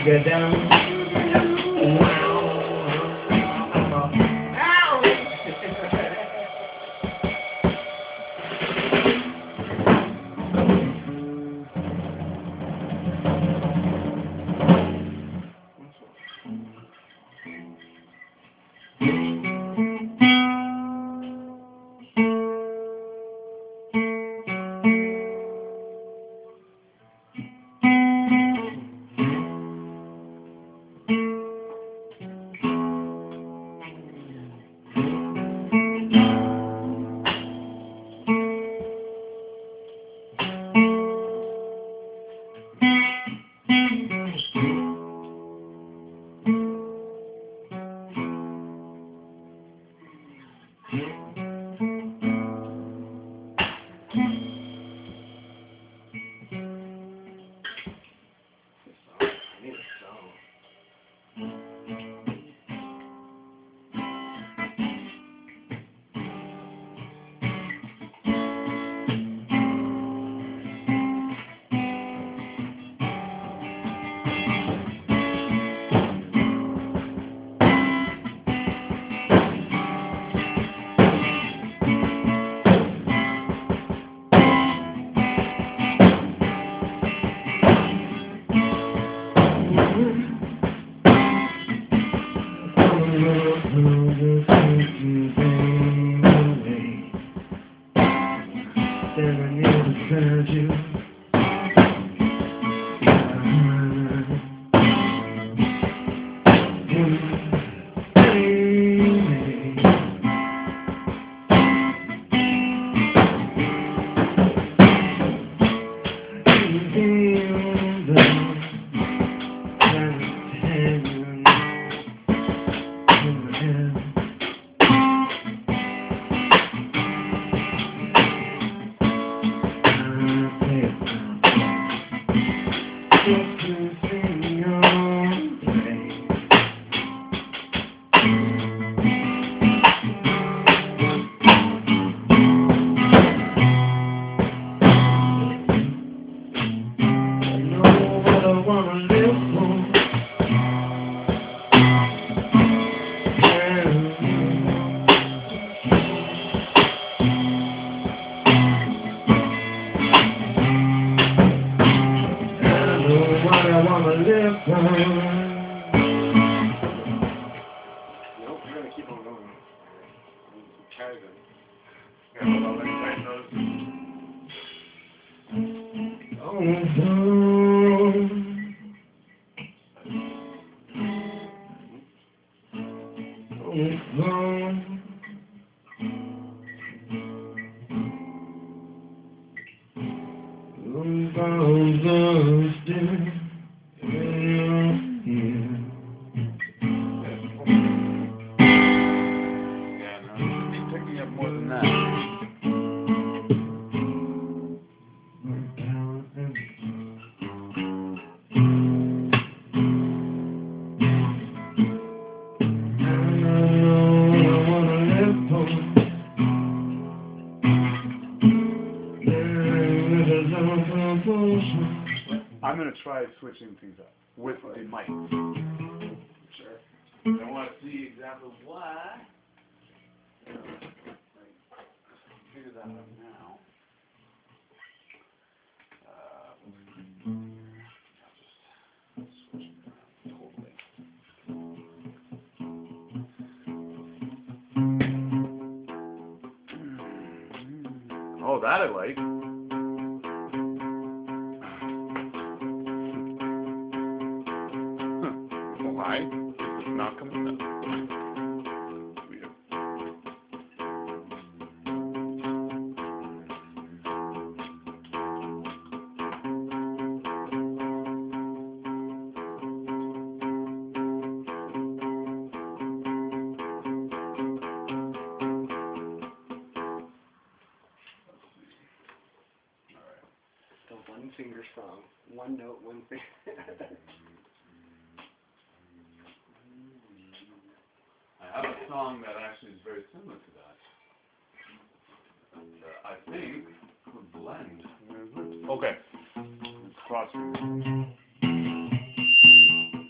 get down. I'm going to try switching things up with the mic. Sure. I want to see exactly why. Figure that out now. I'll just switch it around totally. Oh, that I like. Why is this not coming up? Weird. The one finger song. One note, one finger. I have a song that actually is very similar to that. And, I think would blend. Okay. Let's cross.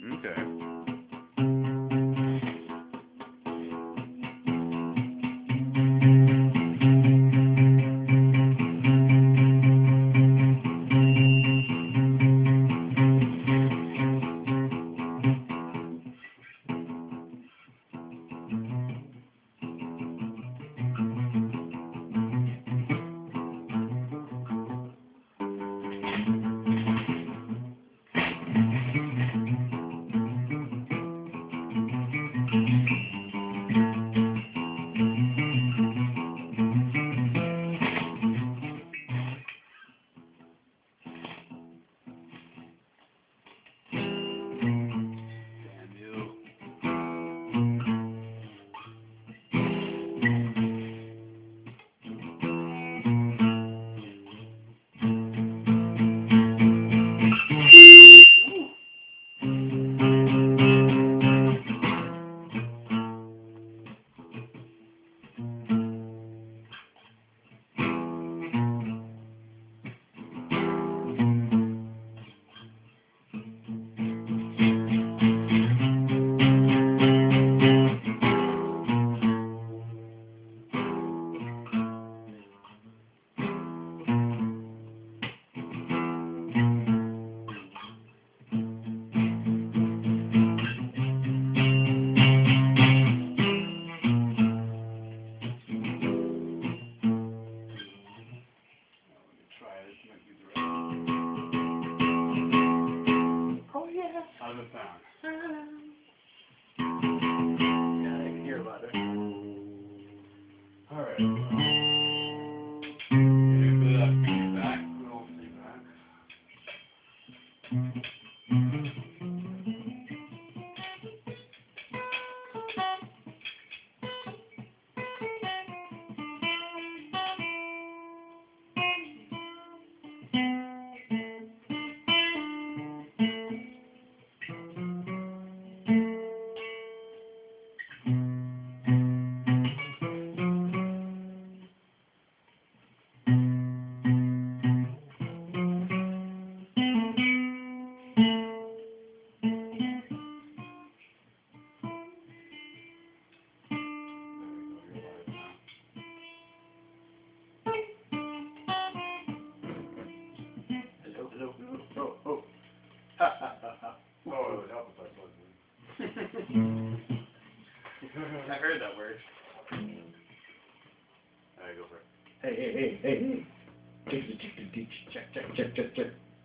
the sound. Yeah, I can hear louder. Alright. Maybe a bit of feedback. Good old feedback. Hello, hello. Oh, oh. Ha, ha, ha, ha. Oh, it would help if I plugged in. I heard that word. Alright, go for it. Hey, hey, hey, hey, hey. Check, check, check, check, check.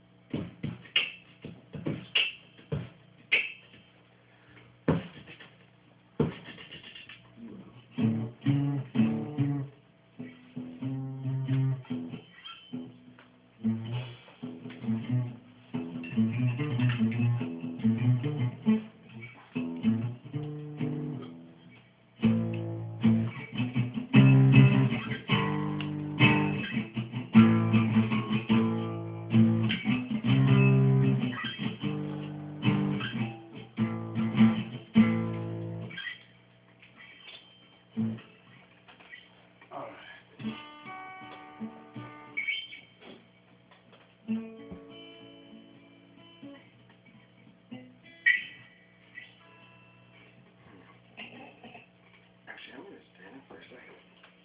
Actually, I'm gonna stand up for a second.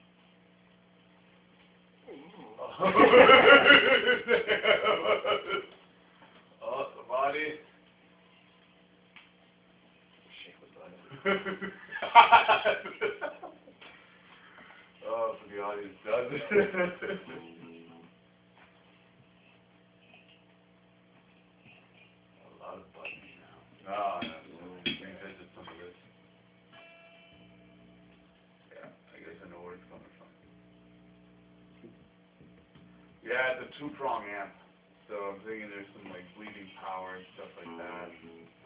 Oh, the body. Shake the butt. Oh, for the audience does it. A lot of buttons now. No, revisit some of this. Yeah, I guess I know where it's coming from. Yeah, it's a two-prong amp, so I'm thinking there's some like bleeding power and stuff like that.